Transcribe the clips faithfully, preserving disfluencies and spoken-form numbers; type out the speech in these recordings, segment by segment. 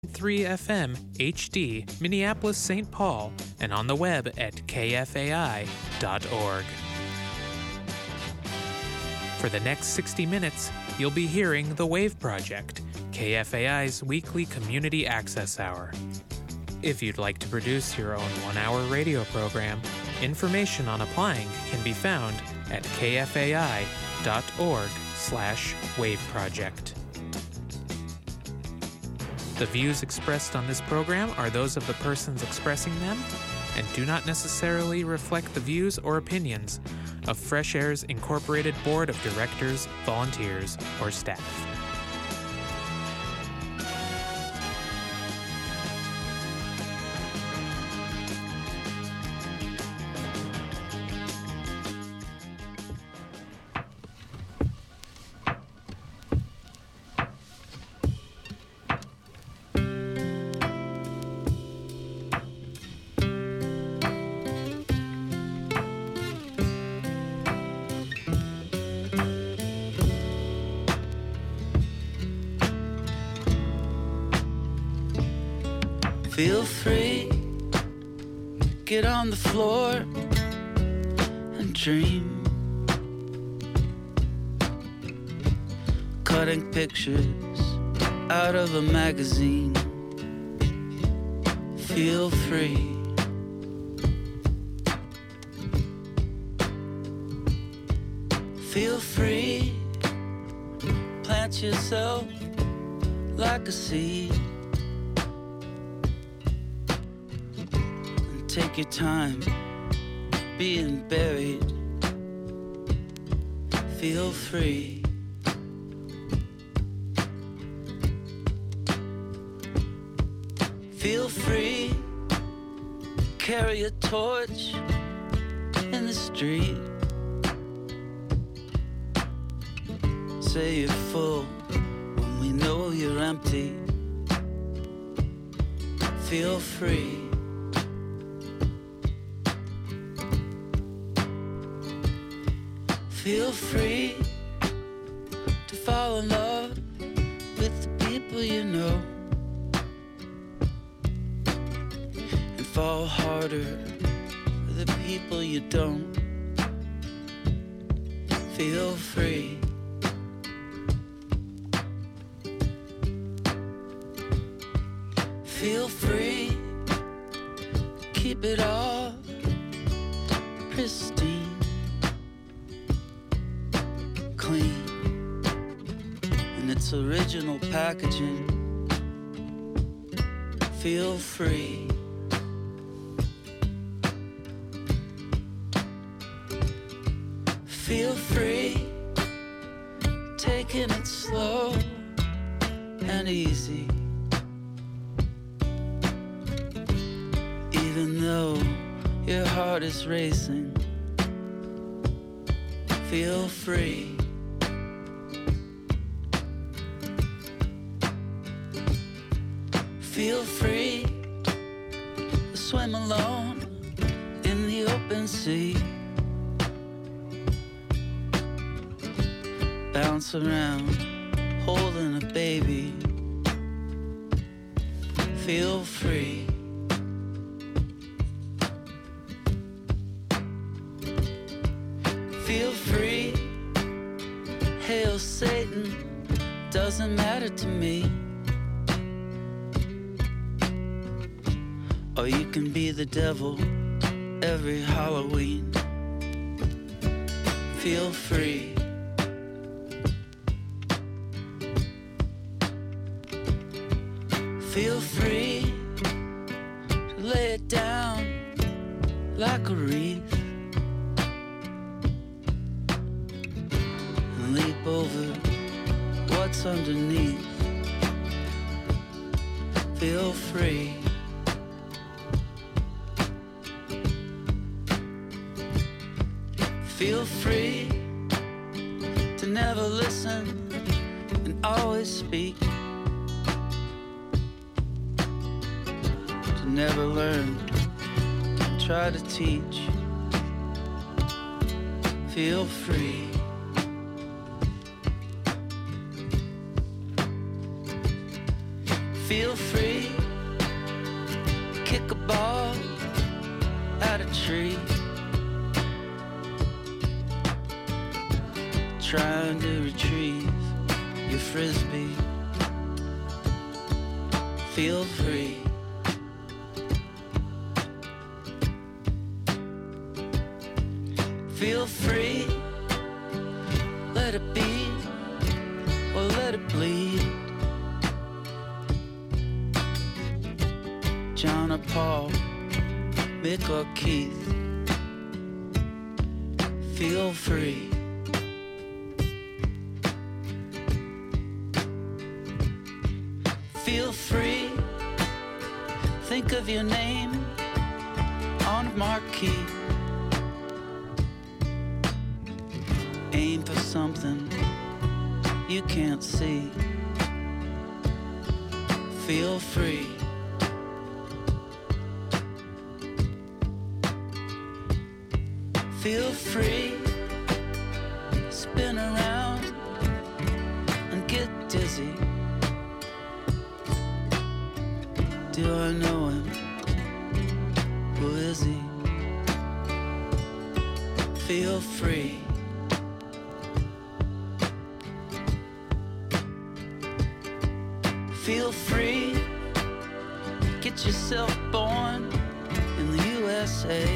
three F M H D, Minneapolis, Saint Paul, and on the web at K F A I dot org. For the next sixty minutes, you'll be hearing The Wave Project, K F A I's weekly community access hour. If you'd like to produce your own one-hour radio program, information on applying can be found at K F A I dot org slash wave project. The views expressed on this program are those of the persons expressing them and do not necessarily reflect the views or opinions of Fresh Air's Incorporated Board of Directors, volunteers, or staff. Feel free, get on the floor and dream. Cutting pictures out of a magazine. Feel free. Feel free, plant yourself like a seed. Take your time being buried. Feel free. Feel free. Carry a torch in the street. Say you're full when we know you're empty. Feel free. Feel free to fall in love with the people you know and fall harder for the people you don't. Feel free. Feel free. Keep it all pristine. Clean in its original packaging. Feel free. Feel free, taking it slow and easy. Even though your heart is racing, feel free. Feel free to swim alone in the open sea. Bounce around, holding a baby. Feel free. Feel free. Hail Satan, doesn't matter to me. Or you can be the devil every Halloween. Feel free. Feel free to lay it down like a wreath and leap over what's underneath. Feel free. Feel free to never listen and always speak. To never learn and try to teach. Feel free. Feel free, kick a ball at a tree, trying to retrieve your frisbee. Feel free. Feel free, let it be or let it bleed. John or Paul, Mick or Keith, feel free. Feel free, think of your name on a marquee. Aim for something you can't see. Feel free. Feel free, spin around and get dizzy. Do I know him? Who is he? Feel free. Feel free, get yourself born in the U S A.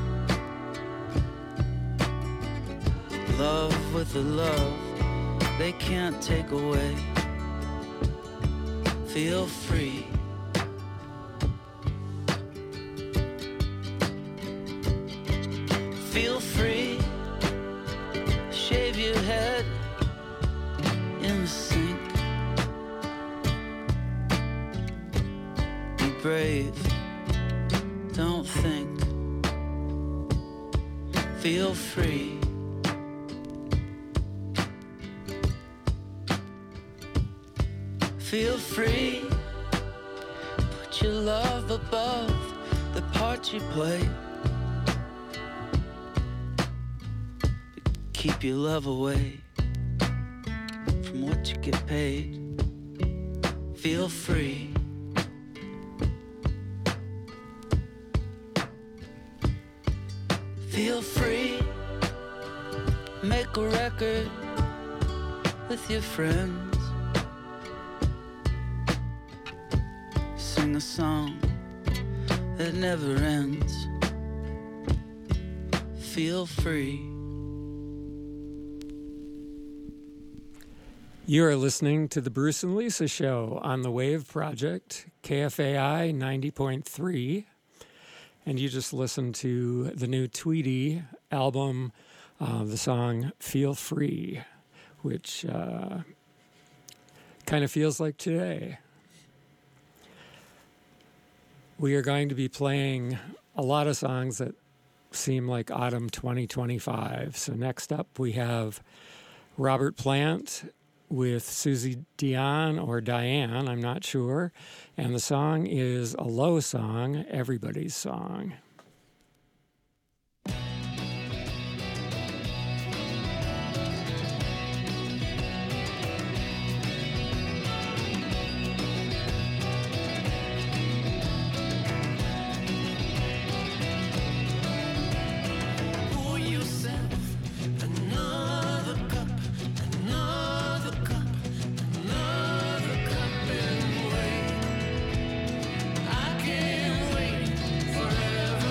Love with the love they can't take away. Feel free. Feel free, shave your head in the sink. Be brave, don't think. Feel free. Feel free, put your love above the part you play. Keep your love away from what you get paid. Feel free. Feel free, make a record with your friends. Sing a song that never ends. Feel free. You are listening to the Bruce and Lisa Show on the Wave Project, K F A I ninety point three. And you just listened to the new Tweety album, uh, the song Feel Free, which uh, kind of feels like today. We are going to be playing a lot of songs that seem like autumn twenty twenty-five. So next up we have Robert Plant with Susie Dion or Diane, I'm not sure. And the song is a Low song, Everybody's Song. Forever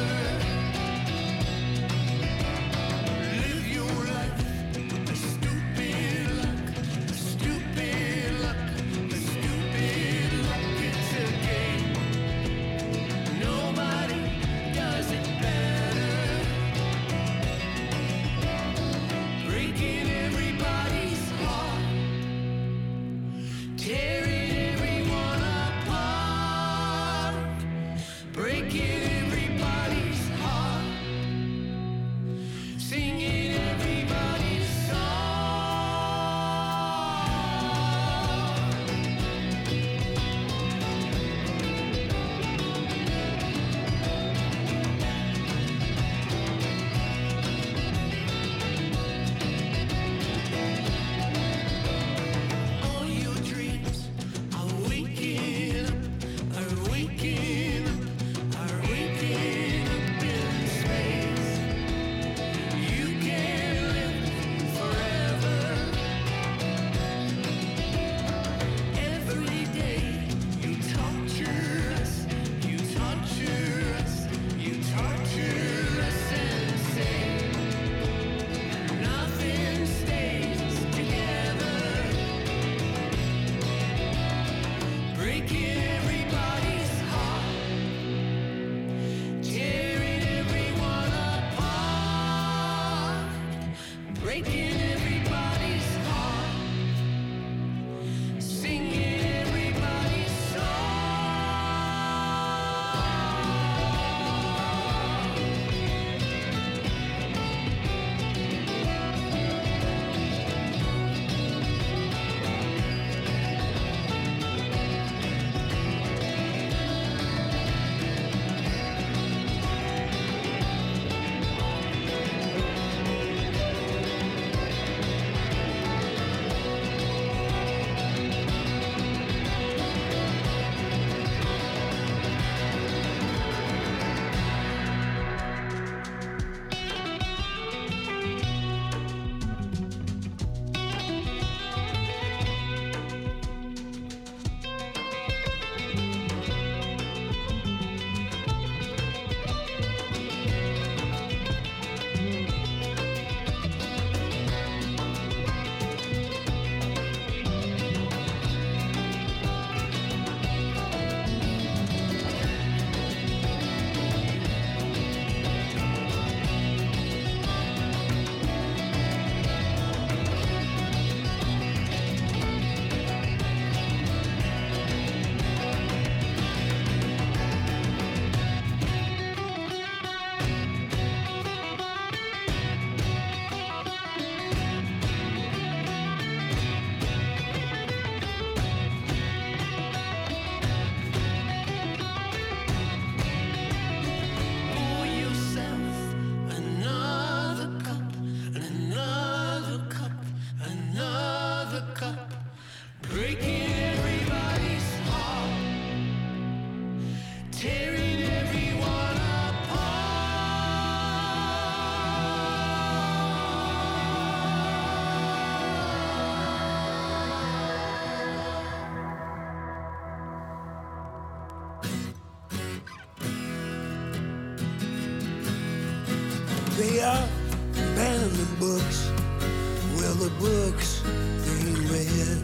They are abandoning books. Well, the books they ain't read.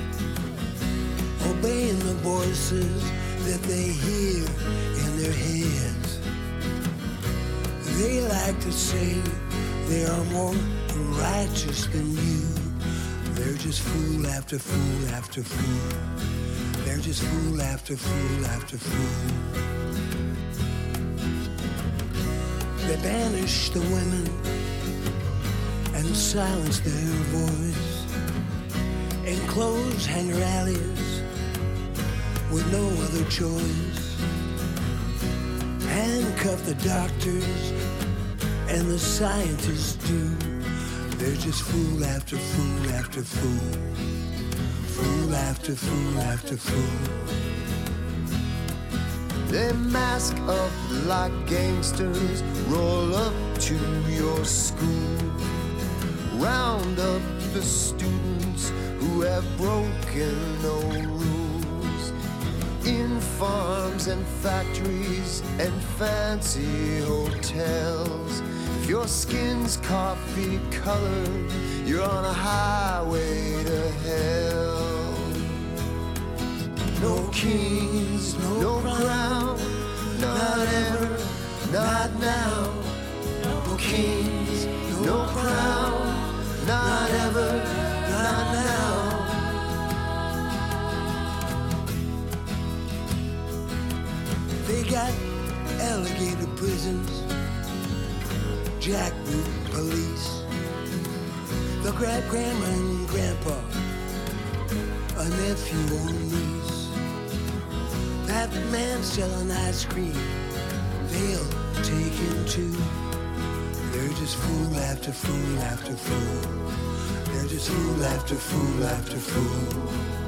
Obeying the voices that they hear in their heads. They like to say they are more righteous than you. They're just fool after fool after fool. They're just fool after fool after fool. They banish the women and silence their voice. Enclosed hangar alleys with no other choice. Handcuff the doctors and the scientists do. They're just fool after fool after fool. Fool after fool after fool. They mask up like gangsters, roll up to your school. Round up the students who have broken no rules. In farms and factories and fancy hotels. If your skin's coffee colored, you're on a highway to hell. No kings, no, no crown, not ever, not now. No kings, no crown, not ever, not now. They got alligator prisons, jackboot police. They'll grab grandma and grandpa, a nephew or niece. That man selling ice cream, they'll take him too. They're just fool after fool after fool. They're just fool after fool after fool.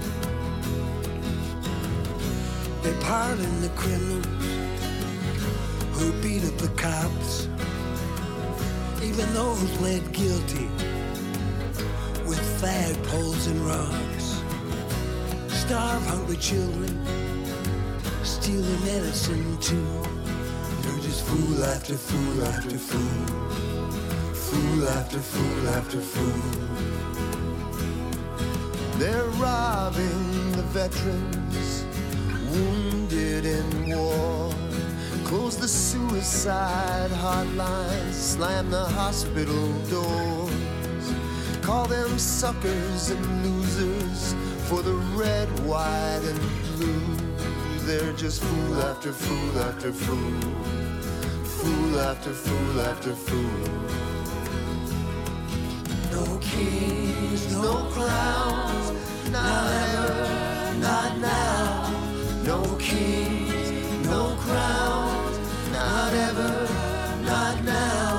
They pardon the criminals who beat up the cops, even those led guilty with flagpoles and rocks. Starve hungry children, steal their medicine too. They're just fool after fool after fool. Fool after fool after fool. They're robbing the veterans wounded in war. Close the suicide hotlines, slam the hospital doors. Call them suckers and losers for the red, white, and blue. They're just fool after fool after fool. Fool after fool after fool. No kings, no crowns, not ever, not now. No kings, no crowns, not ever, not now.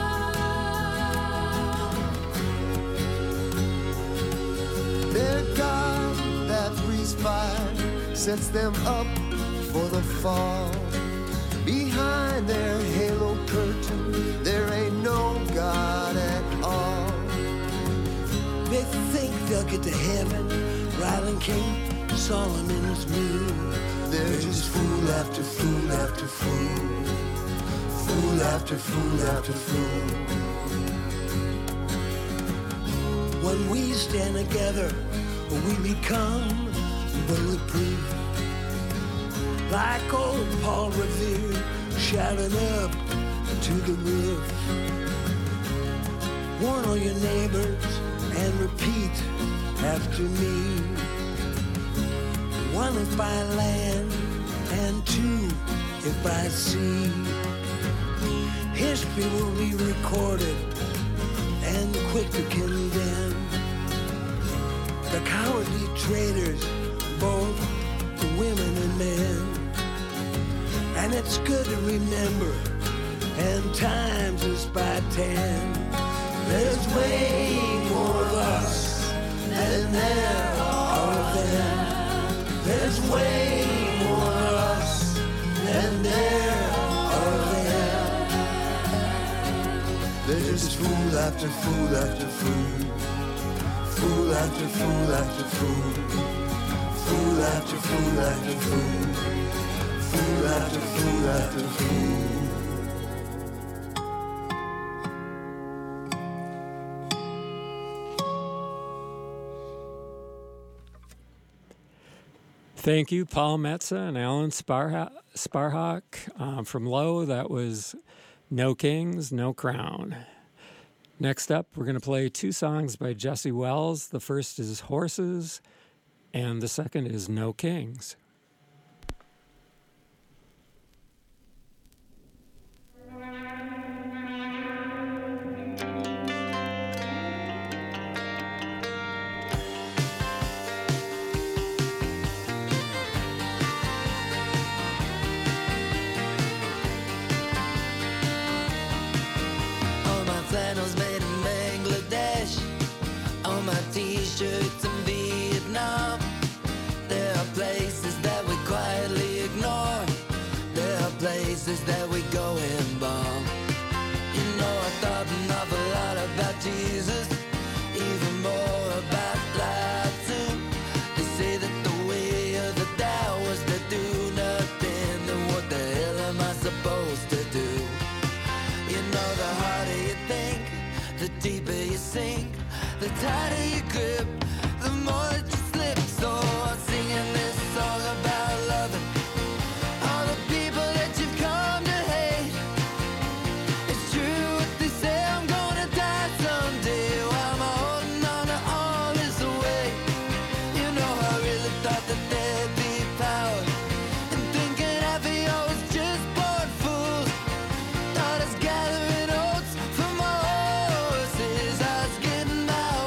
Their God that breathes fire sets them up for the fall. Behind their halo curtain, there ain't no God at all. They think they'll get to heaven, riding King Solomon's mule. They're just fool after fool after fool. Fool after fool after fool. When we stand together, we become bulletproof. Like old Paul Revere, shouting up to the roof. Warn all your neighbors and repeat after me. One if by land and two if by sea. History will be recorded and quick to condemn the cowardly traitors, both the women and men. And it's good to remember, and times is by ten. There's way more of us than there are of them. There's way more of us than there are of them. They're just fool after fool after fool. Fool after fool after fool. Fool after fool after fool. Fool after fool after fool. Thank you, Paul Metza and Alan Sparha- Sparhawk. Um, from Low, that was No Kings, No Crown. Next up, we're going to play two songs by Jesse Wells. The first is Horses, and the second is No Kings. T-shirts in Vietnam. There are places that we quietly ignore. There are places that we go and bomb. You know, I thought an awful lot about Jesus, even more about life too. They say that the way of the Tao was to do nothing. Then what the hell am I supposed to do? You know, the harder you think, the deeper you sink. The tighter you grip, the more that you slip. So I'm singing this song about loving all the people that you've come to hate. It's true what they say, I'm gonna die someday. Why am I holding on to all this away? You know, I really thought that there'd be power, and thinking half of y'all was just born fools. Thought I was gathering oats for my horses. I was getting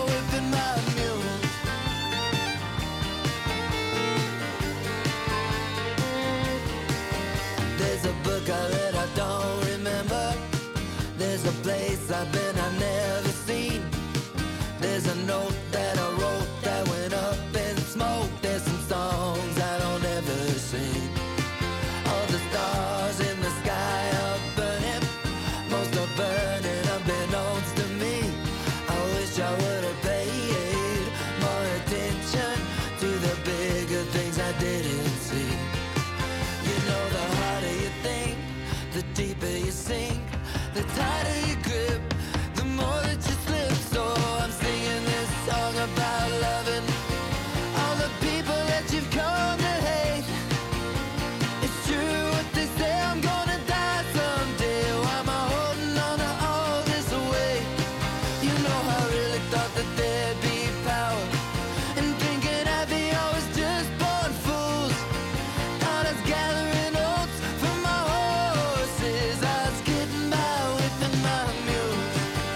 I read, I don't remember. There's a place I've been, I've never seen. There's a note that I wrote that went up in smoke. There's some songs I don't ever sing. All the stars in the sky are burning. Most are burning unbeknownst to me. I wish I would have paid more attention to the bigger things I didn't see. You know, the harder you think, the deeper you sink, the tighter you grip, the more that you slip. So I'm singing this song about loving all the people that you've come to hate. It's true what they say, I'm gonna die someday. Why am I holding on to all this away? You know, I really thought that there'd be power, and thinking half of y'all was just born fools. Thought I was gathering oats for my horses. I was getting by whipping my mules.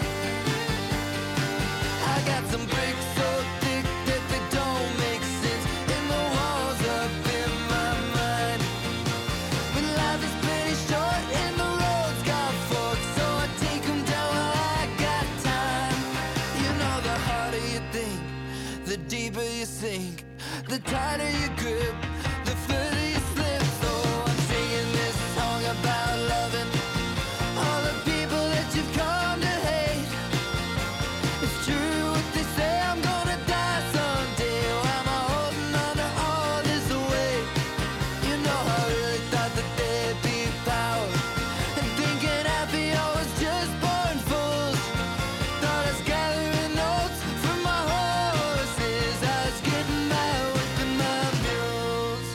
I got some bricks so thick that they don't make sense in the walls up in my mind. But life is plenty short and the roads got forks, so I take them down while I got time. You know, the harder you think, the deeper you sink, the tighter you grip, the further you slip. So I'm singing this song about loving all the people that you've come to hate. It's true what they say, I'm gonna die someday. Why am I holding on to all this away? You know, I really thought that there'd be power, and thinking half of y'all was just born fools. Thought I was gathering notes for my horses. I was getting by whipping my mules.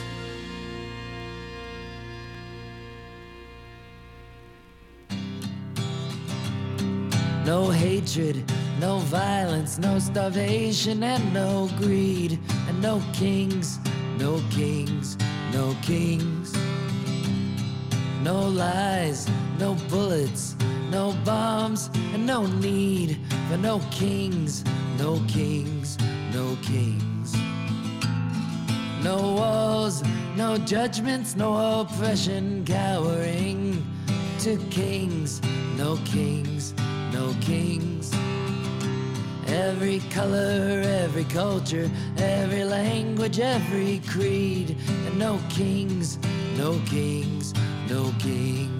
No hatred, no violence, no starvation, and no greed, and no kings, no kings, no kings. No lies, no bullets, no bombs, and no need for no kings, no kings, no kings. No walls, no judgments, no oppression cowering to kings, no kings, no kings. Every color, every culture, every language, every creed, and no kings, no kings, no kings.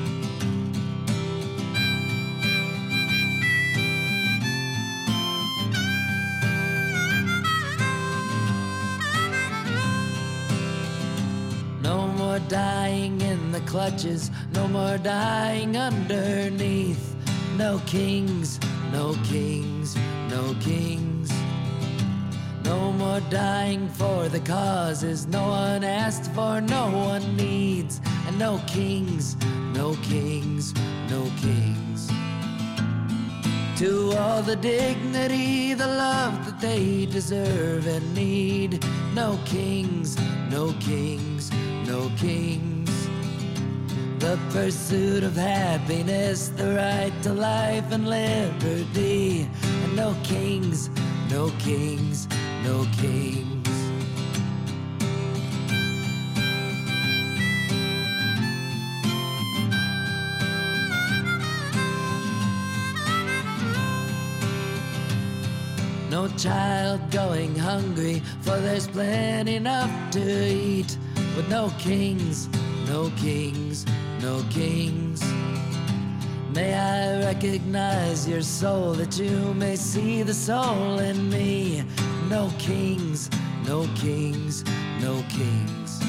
No more dying in the clutches, no more dying underneath. No kings, no kings, no kings. No more more dying for the causes no one asked for, no one needs, and no kings, no kings, no kings. To all the dignity, the love that they deserve and need, no kings, no kings, no kings. The pursuit of happiness, the right to life and liberty, and no kings, no kings, no kings. No child going hungry, for there's plenty enough to eat. With no kings, no kings, no kings. May I recognize your soul, that you may see the soul in me. No kings, no kings, no kings.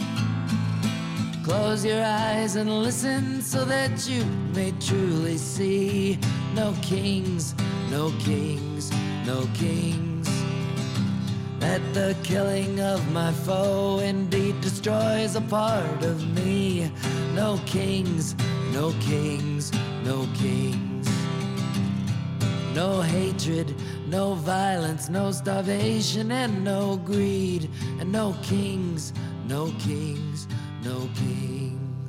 Close your eyes and listen so that you may truly see. No kings, no kings, no kings. That the killing of my foe indeed destroys a part of me. No kings, no kings, no kings. No hatred, no violence, no starvation and no greed. And no kings, no kings, no kings.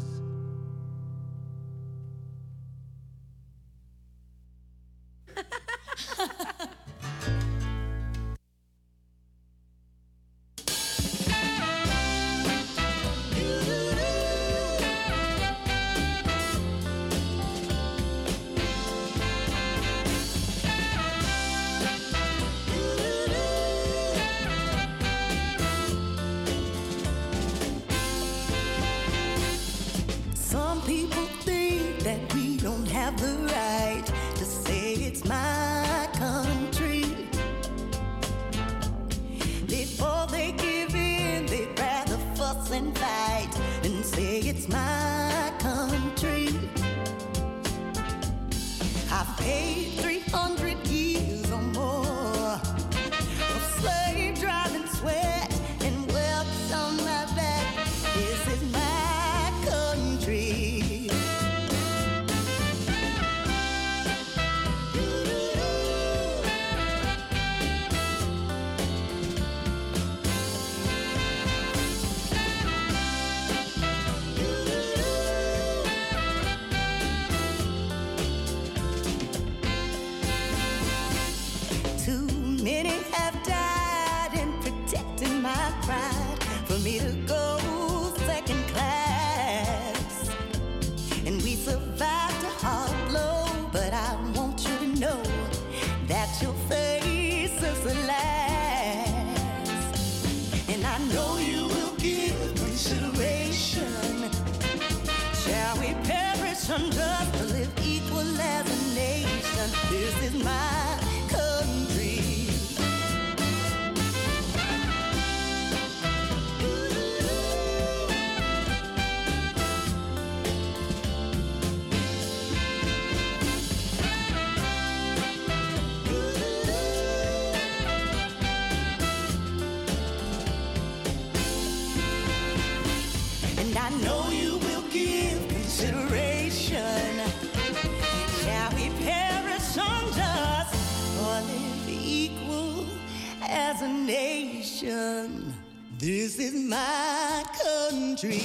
This is my country.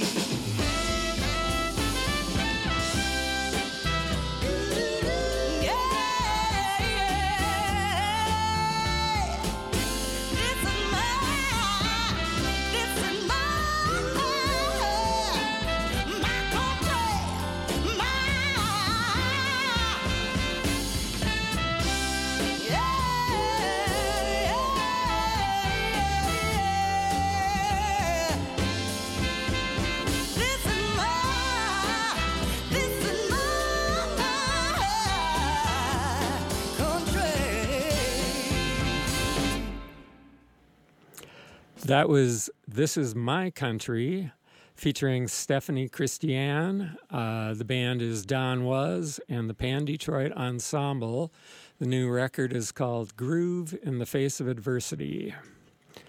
That was This Is My Country, featuring Stephanie Christian. Uh, the band is Don Was and the Pan Detroit Ensemble. The new record is called Groove in the Face of Adversity.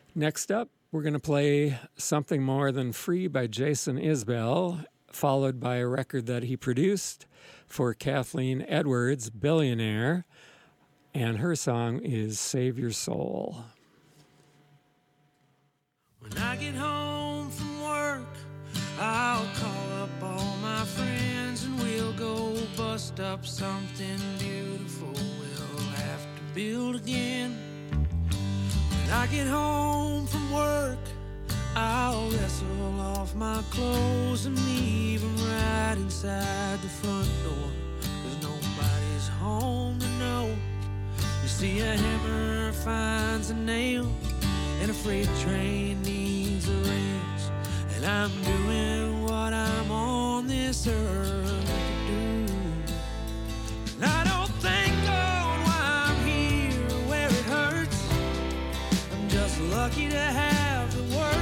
Next up, we're going to play Something More Than Free by Jason Isbell, followed by a record that he produced for Kathleen Edwards, Billionaire, and her song is Save Your Soul. When I get home from work, I'll call up all my friends and we'll go bust up something beautiful we'll have to build again. When I get home from work, I'll wrestle off my clothes and leave them right inside the front door, 'cause nobody's home to know. You see, a hammer finds a nail and a freight train needs a race, and I'm doing what I'm on this earth to do. And I don't thank God why I'm here where it hurts. I'm just lucky to have the work.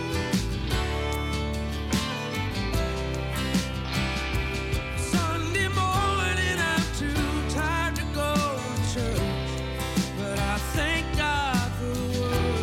Sunday morning I'm too tired to go to church, but I thank God for the word.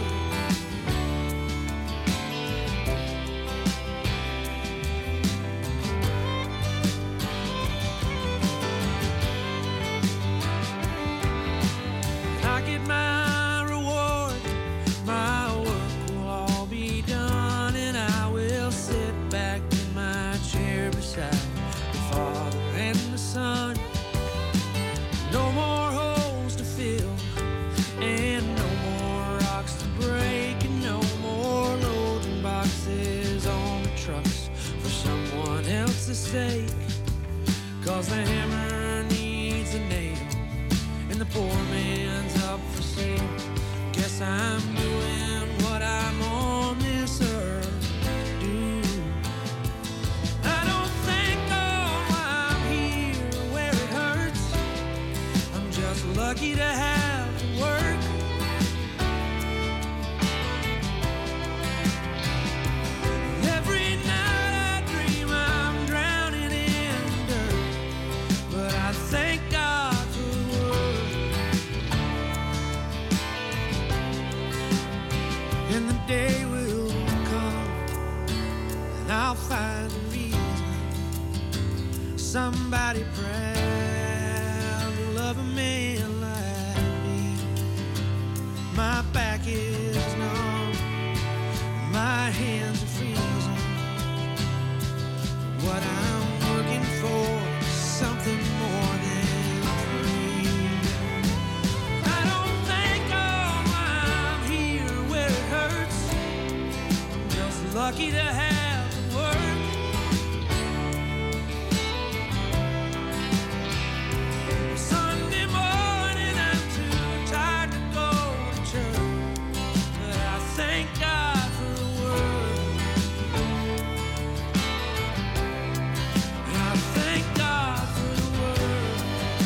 I get my reward, my work will all be done, and I will sit back in my chair beside the Father and the Son. No more holes to fill, and no more rocks to break, and no more loading boxes on the trucks for someone else's sake. 'Cause the hammer needs a nail, and the poor man's up for sale. Guess I'm doing what I'm on this earth to do. I don't thank God why I'm here where it hurts. I'm just lucky to have to work. Every night I dream I'm drowning in dirt, but I thank God for the word. And the day will come, and I'll find a reason. Somebody proud to love a man like me. My back is numb, my hands are freezing. What I'm working for is something more than free. I don't thank God why I'm here where it hurts. I'm just lucky to have the work. Sunday morning I'm too tired to go to church, but I thank God for the word. And I thank God for the word.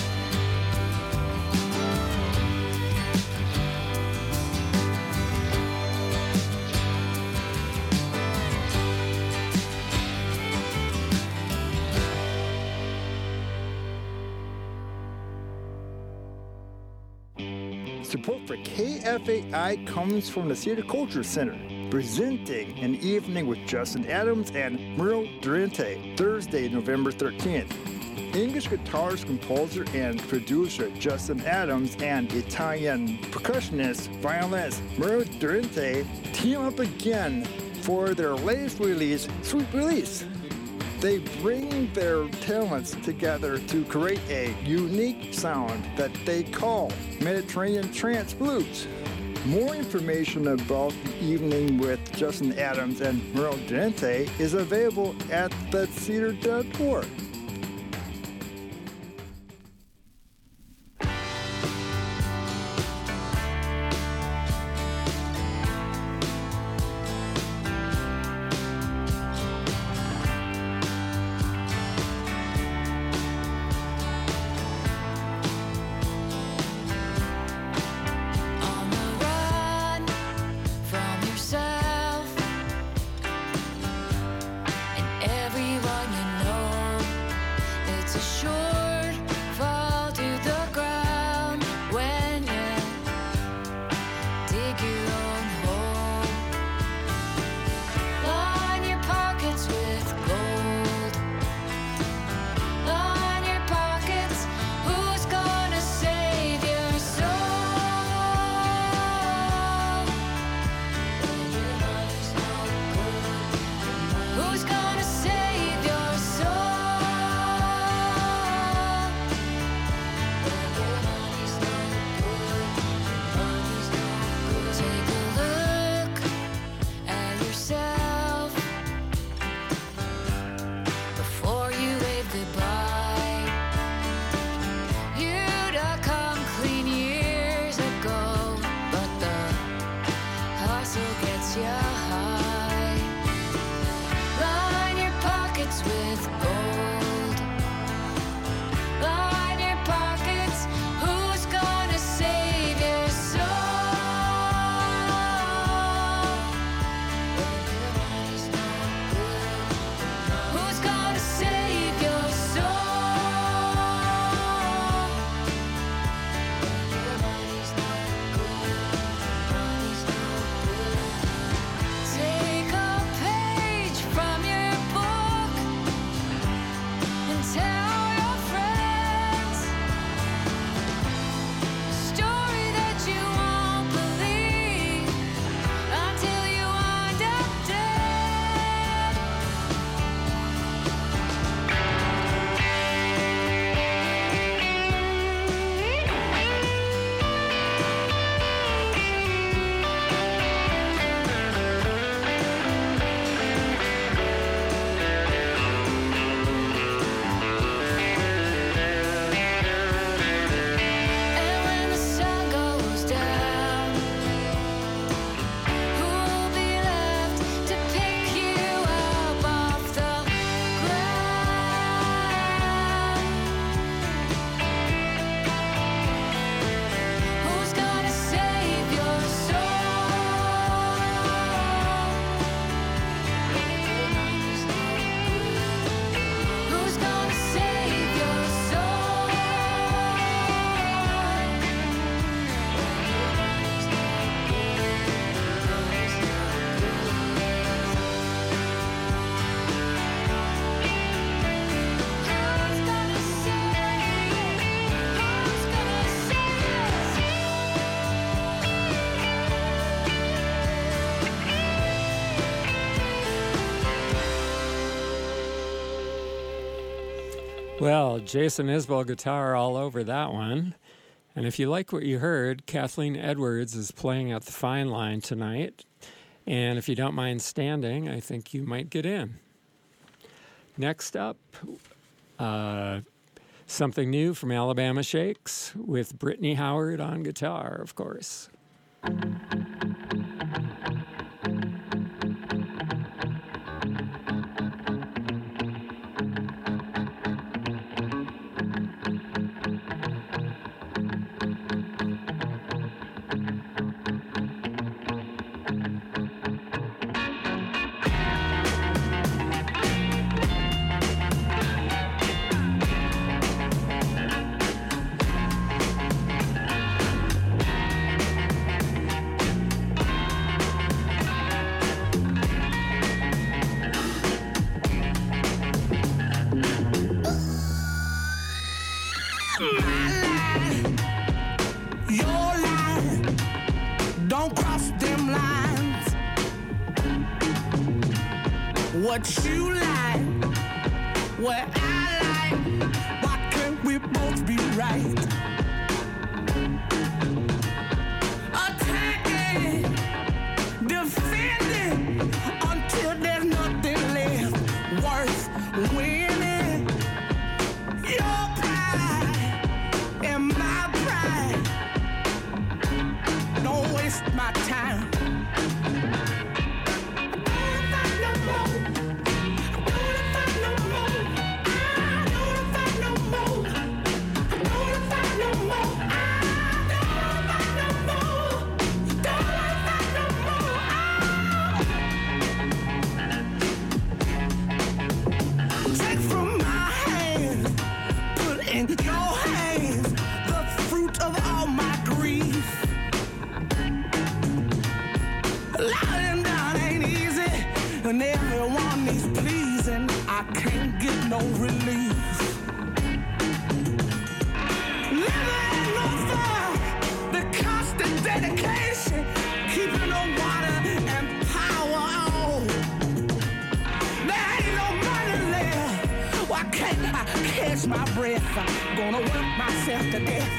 Support for K F A I comes from the Cedar Culture Center, presenting an evening with Justin Adams and Muriel Durante, Thursday, November thirteenth. English guitarist, composer, and producer Justin Adams and Italian percussionist, violinist Muriel Durante team up again for their latest release, Sweet Release. They bring their talents together to create a unique sound that they call Mediterranean Trance Blues. More information about the evening with Justin Adams and Muriel Durante is available at the cedar dot org. On the run from yourself and everyone you know. Well, Jason Isbell guitar all over that one. And if you like what you heard, Kathleen Edwards is playing at the Fine Line tonight. And if you don't mind standing, I think you might get in. Next up, uh, something new from Alabama Shakes with Brittany Howard on guitar, of course. What you like, what I like, why can't we both be right? Attacking, defending, until there's nothing left worth winning. Your pride and my pride, don't waste my time. And everyone is pleasing, I can't get no relief. Living in no fire, the constant dedication, keeping the water and power on. There ain't no money left, why can't I catch my breath? I'm gonna work myself to death.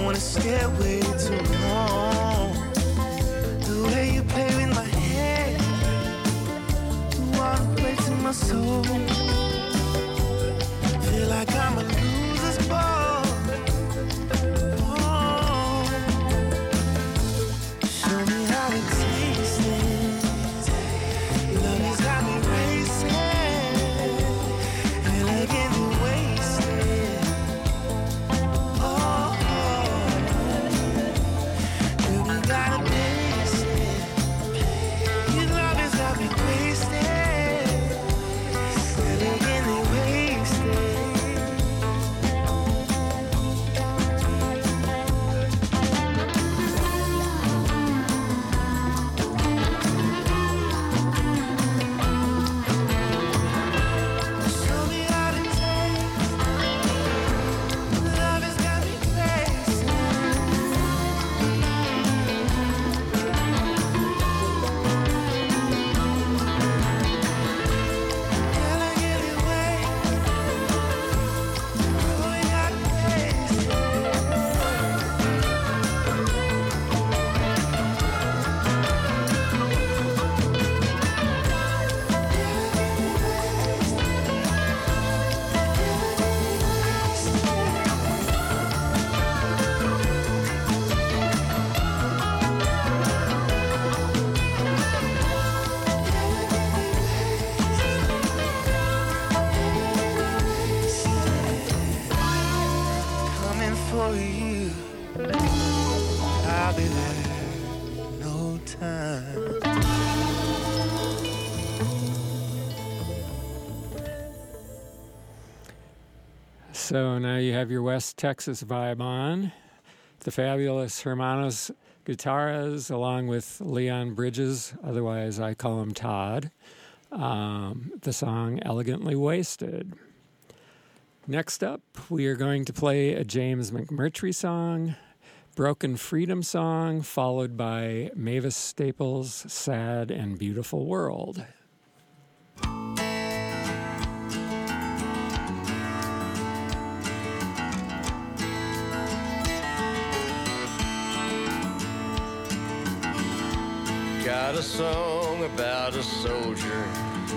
wanna stay away too long. The way you play with my head, you wanna play to my soul. Feel like I'm a loser's ball. Oh, show me how to taste it. Love has got me racing. Feel like getting wasted. Oh, girl, we gotta taste it. Your love has got me wasted. Feel like getting wasted. Show me how to taste. Love has got me wasted. Can I get away? Oh, we gotta taste it. Coming for you. I'll be there. No time. So now you have your West Texas vibe on. The fabulous Hermanos Guitarras, along with Leon Bridges, otherwise I call him Todd. Um, the song Elegantly Wasted. Next up, we are going to play a James McMurtry song, Broken Freedom song, followed by Mavis Staples' Sad and Beautiful World. Got a song about a soldier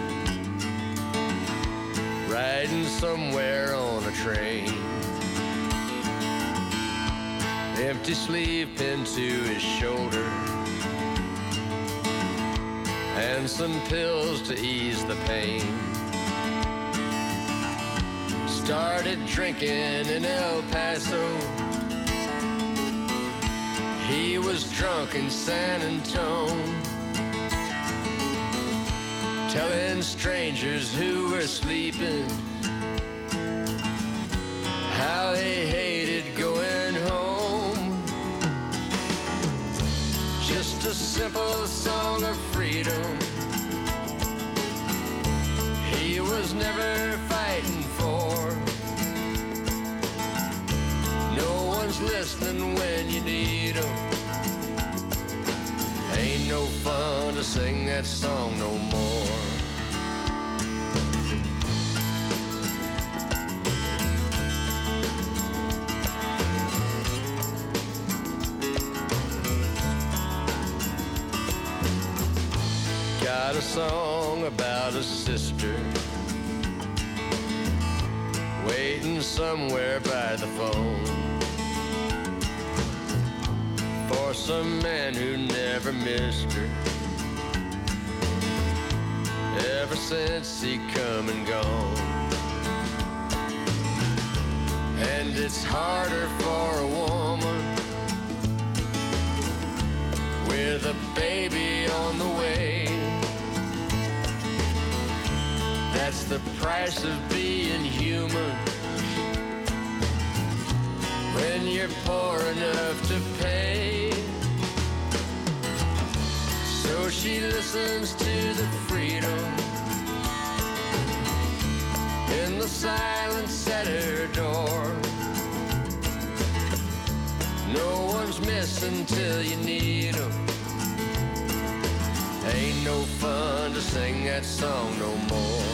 riding somewhere on a train. Empty sleeve pinned to his shoulder and some pills to ease the pain. Started drinking in El Paso. He was drunk in San Antone, telling strangers who were sleeping how they hated going home. Just a simple song of freedom he was never fighting for. No one's listening when you need 'em. Ain't no fun to sing that song no more. Got a song about a sister waiting somewhere by the phone for some man who never missed her ever since he come and gone. And it's harder for a woman with a baby on the way. That's the price of being human when you're poor enough to pay. So she listens to the freedom in the silence at her door. No one's missing till you need 'em. Ain't no fun to sing that song no more.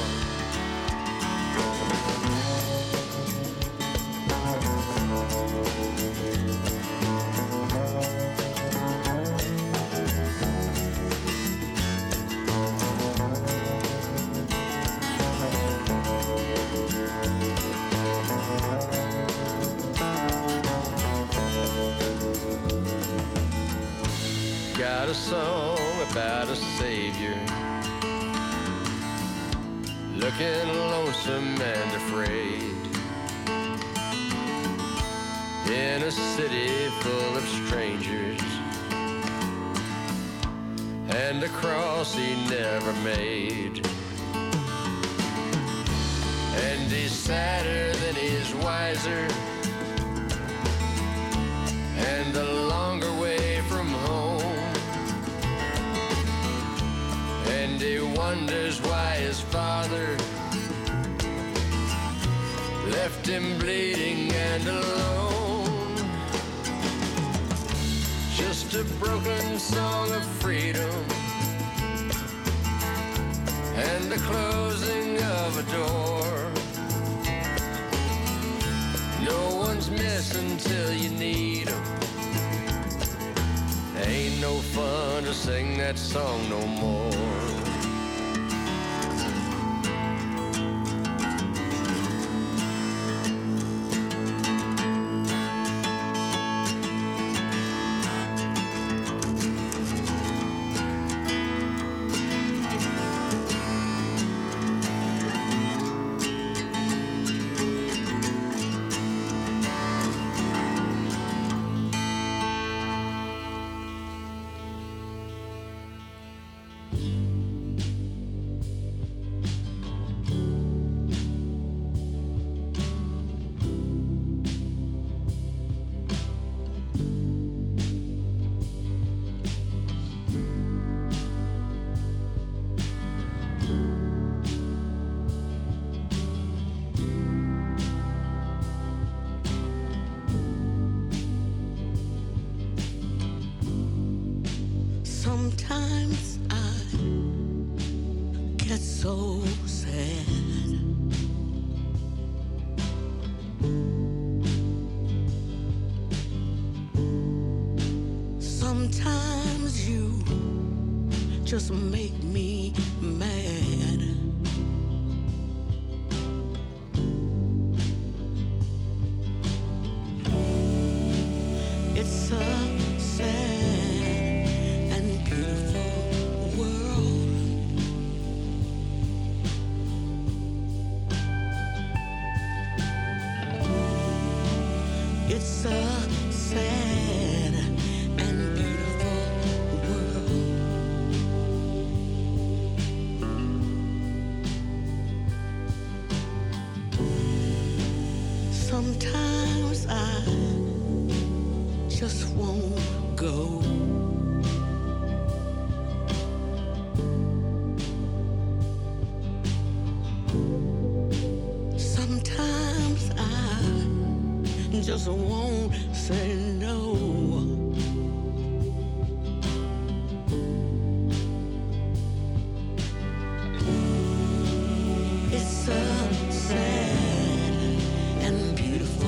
write a song about a savior, looking lonesome and afraid, in a city full of strangers, and a cross he never made. And he's sadder than he's wiser, and a longer way from home. And he wonders why his father left him bleeding and alone. Just a broken song of freedom, and the closing of a door. No one's missing till you need 'em. Ain't no fun to sing that song no more. Sometimes I get so sad. Sometimes you just make me mad. It's a sad and beautiful world. It's a sad and beautiful world. Sometimes I just won't go. Sometimes I just won't say no. It's a sad and beautiful world.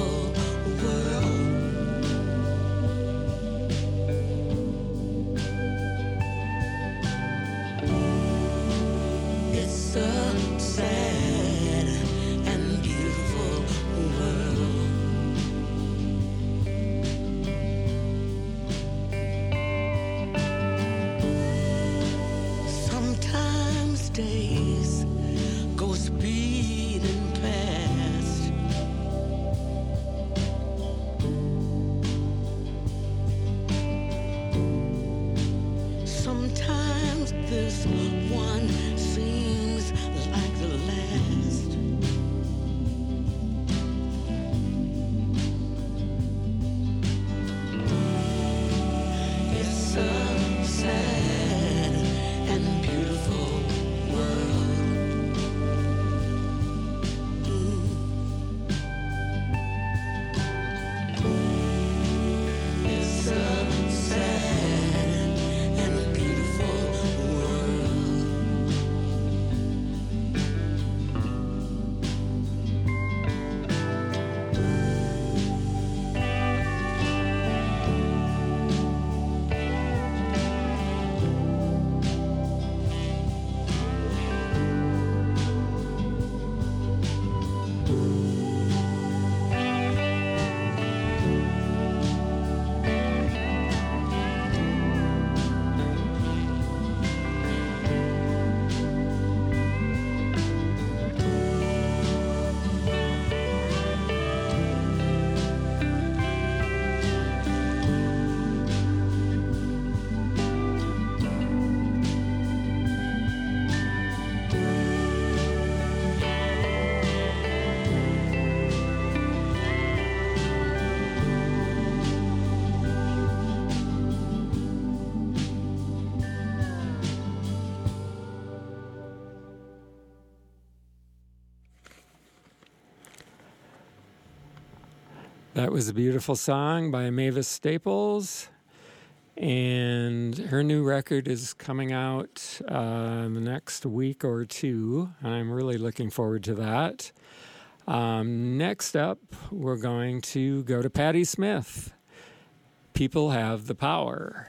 That was a beautiful song by Mavis Staples. And her new record is coming out uh, in the next week or two. And I'm really looking forward to that. Um, next up, we're going to go to Patti Smith. People Have the Power.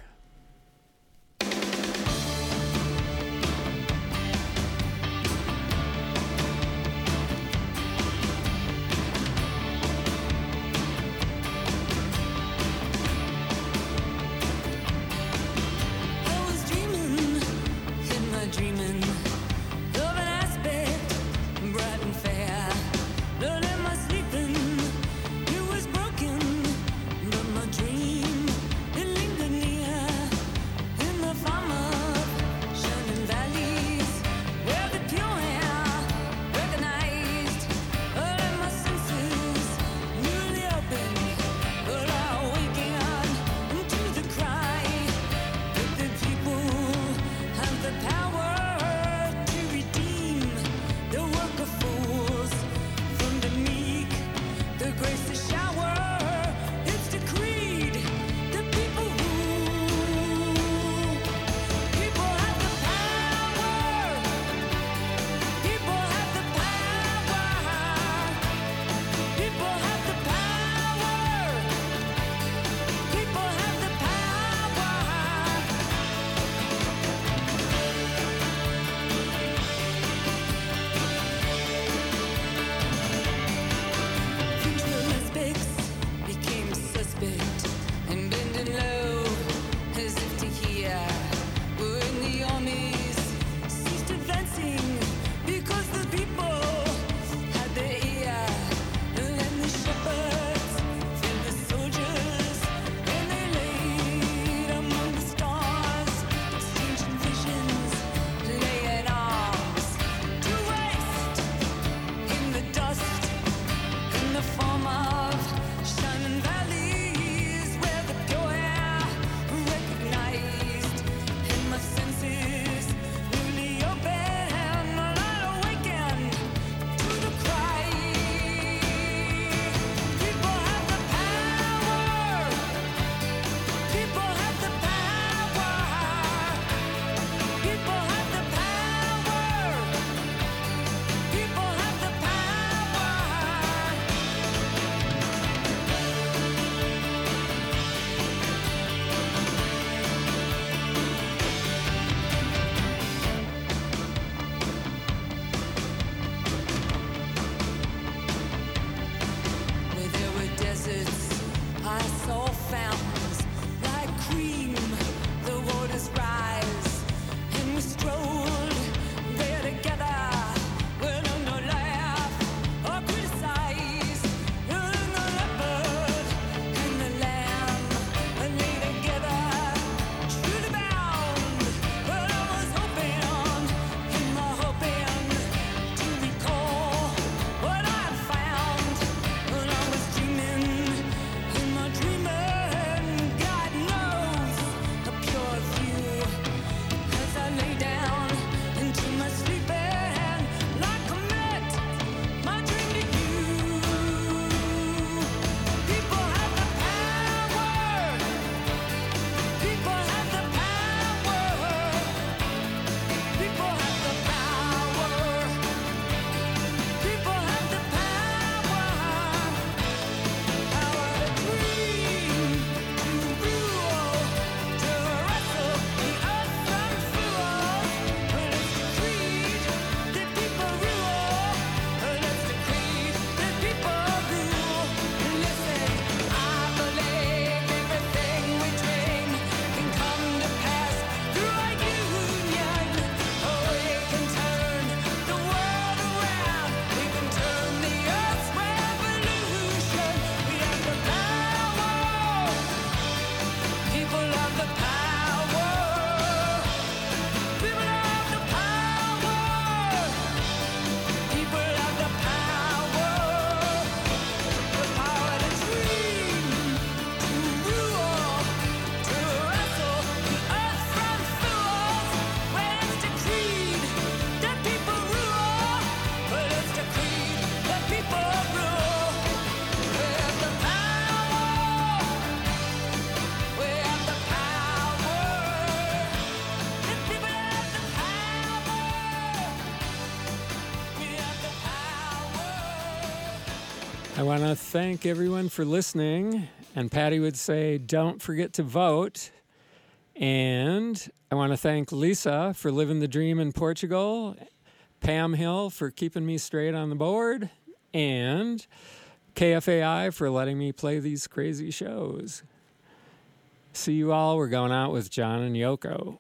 I want to thank everyone for listening. And Patty would say, don't forget to vote. And I want to thank Lisa for living the dream in Portugal, Pam Hill for keeping me straight on the board, and K F A I for letting me play these crazy shows. See you all. We're going out with John and Yoko.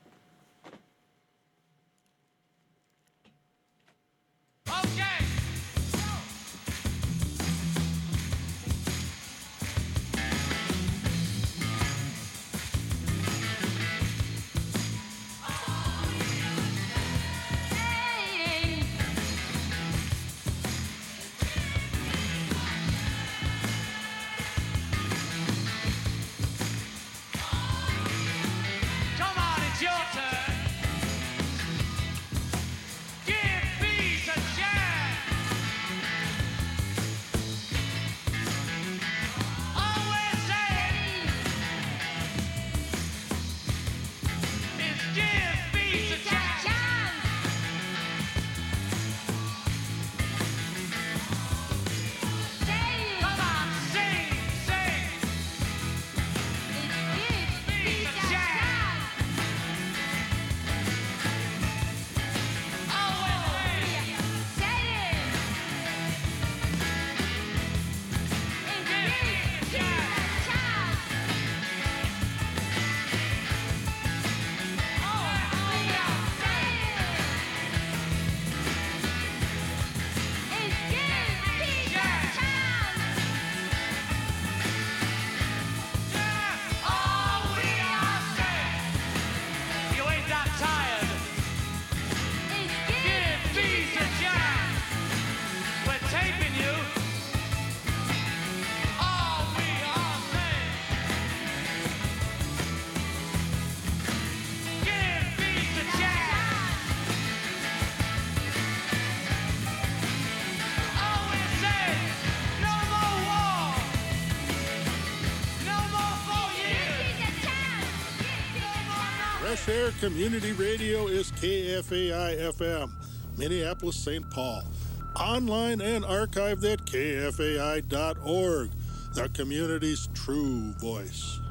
Fresh Air Community Radio is K F A I F M, Minneapolis, Saint Paul. Online and archived at K F A I dot org, the community's true voice.